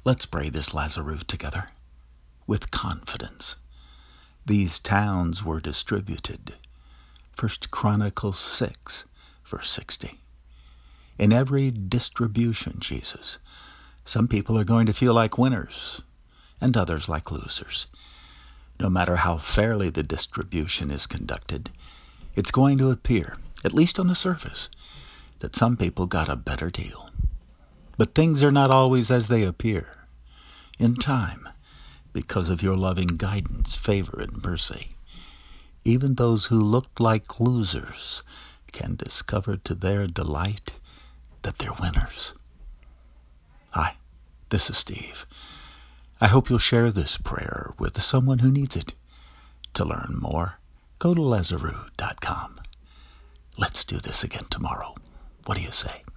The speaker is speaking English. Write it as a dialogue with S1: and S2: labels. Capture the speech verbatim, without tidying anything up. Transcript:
S1: Let's pray this Lazarus together with confidence. These towns were distributed. First Chronicles six, verse sixty. In every distribution, Jesus, some people are going to feel like winners and others like losers. No matter how fairly the distribution is conducted, it's going to appear, at least on the surface, that some people got a better deal. But things are not always as they appear. In time, because of your loving guidance, favor, and mercy, even those who looked like losers can discover to their delight that they're winners. Hi, this is Steve. I hope you'll share this prayer with someone who needs it. To learn more, go to Lazarus dot com. Let's do this again tomorrow. What do you say?